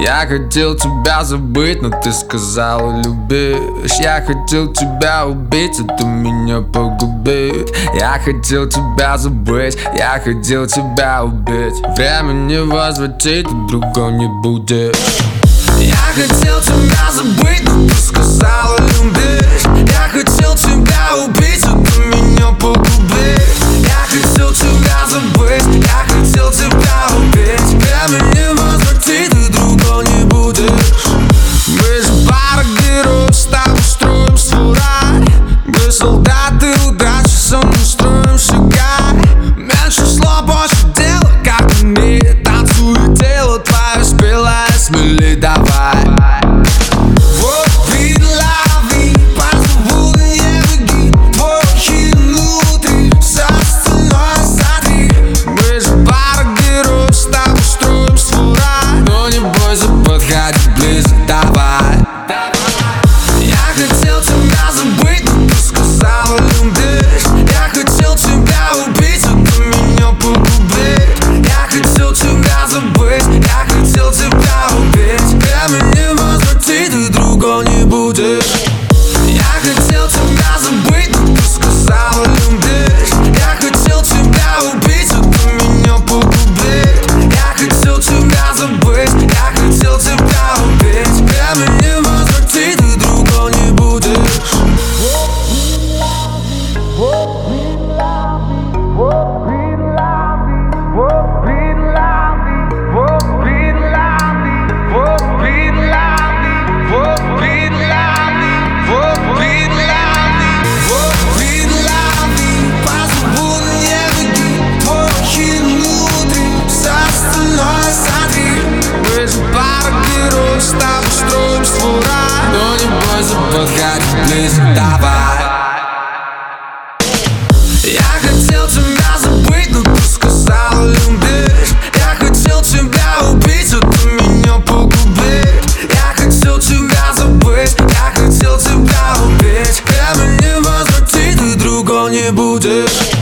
Я хотел тебя забыть, но ты сказала любишь. Я хотел тебя убить, а ты меня погубишь. Я хотел тебя забыть, я хотел тебя убить. Время не возвратить, ты другой не будешь. Я хотел тебя забыть, но ты сказала любишь. Я хотел тебя убить, а ты меня погубишь. Я хотел тебя забыть, я хотел тебя убить. Время не возвратить, ты другой не будешь. Мы же пара героев, с тобой строим свой рай. Мы солдаты удачи, со мной строим шагай. Меньше слов, больше дела, как мне танцует тело твое спелое, смелей давай. Подходи ближе, давай. Я хотел тебя забыть, но ты сказала любишь. Я хотел тебя убить, а ты меня погубишь. Я хотел тебя забыть, я хотел тебя убить. Время не возвратить, ты другой не будешь. Я хотел тебя забыть, но ты сказала любишь. Я хотел тебя убить, а ты меня погубишь. Я хотел тебя забыть, я хотел тебя убить. Время не возвратить, ты другой не будешь. С тобой строим свой рай. Но не бойся, подходи ближе, давай. Я хотел тебя забыть, но ты сказала любишь. Я хотел тебя убить, а ты меня погубишь. Я хотел тебя забыть, я хотел тебя убить. Время не возвратить, ты другой не будешь.